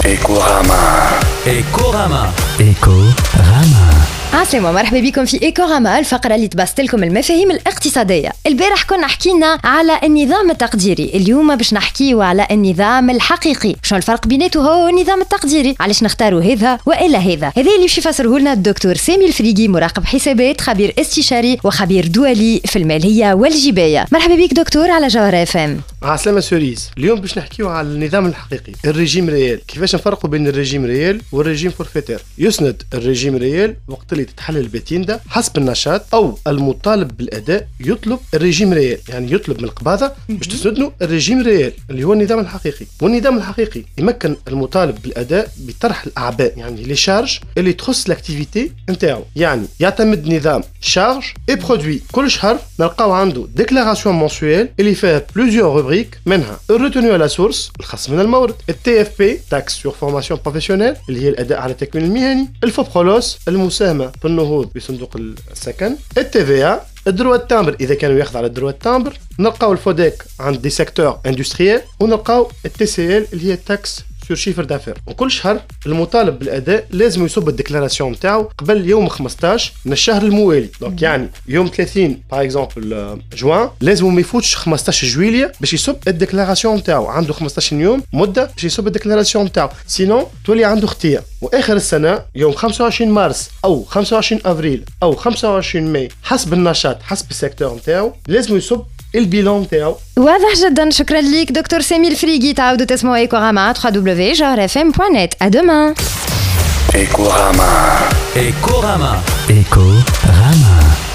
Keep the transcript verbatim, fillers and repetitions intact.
ايكوراما ايكوراما ايكوراما عسلامة، مرحبا بكم في ايكوراما، الفقرة اللي تبسط لكم المفاهيم الاقتصادية. البارح كنا حكينا على النظام التقديري، اليوم باش نحكيو على النظام الحقيقي. شنو الفرق بيناته هو النظام التقديري؟ علاش نختاروا هذا والا هذا؟ هذا اللي باش يفسره لنا الدكتور سامي الفريقي، مراقب حسابات، خبير استشاري وخبير دولي في المالية والجباية. مرحبا بك دكتور على جوهر اف ام. عسلامة سوريز. اليوم باش نحكيو على النظام الحقيقي، الريجيم ريال. كيفاش نفرقوا بين الريجيم ريال والريجيم فورفيتير؟ يسند الريجيم ريال وقت اللي تتحلل البتيندا حسب النشاط او المطالب بالاداء يطلب الريجيم ريال، يعني يطلب من القباضه باش تسندوا الريجيم ريال اللي هو النظام الحقيقي. والنظام الحقيقي يمكن المطالب بالاداء بطرح الاعباء، يعني لي شارج اللي تخص الاكتيفيتي نتاعو. يعني يعتمد نظام شارج اي برودوي. كل شهر نلقاو عنده ديكلاراسيون مونسويل اللي فيها بلوزيور روبريك، منها الريتونيو على سورس الخاص من المورد، التي اف بي تاكس سور فورماسيون بروفيسيونيل اللي هي الاداء على التكوين المهني، الفوبرولوس المساهمه في النهوض بصندوق السكن، التي في ا، الدروا التامبر اذا كانوا ياخذ على الدروا التامبر، نلقاو الفوديك عند دي سيكتور اندستريال، ونلقاو التي سي ال اللي هي تاكس سور شيفر دافير. وكل شهر المطالب بالاداء لازم يصب الديكلاراسيون نتاعو قبل يوم خمسطاش من الشهر الموالي. دونك يعني يوم ثلاثين باغ اكزومبل جوان لازم ما يفوتش خمسطاش جويلية باش يصب الديكلاراسيون نتاعو، عنده خمسطاش يوم مده باش يصب الديكلاراسيون نتاعو، سينون تولي عنده اختيار. واخر السنه يوم خمسة وعشرين مارس او خمسة وعشرين افريل او خمسة وعشرين ماي حسب النشاط حسب السيكتور نتاعو لازم يصب البيلون تاعو. واضح جدا، شكرا ليك دكتور سامي الفريقي. تعاودوا تسمعوا ايكوراما دبليو دبليو دبليو دوت جوهر اف ام دوت نت. à demain. ايكوراما ايكوراما ايكوراما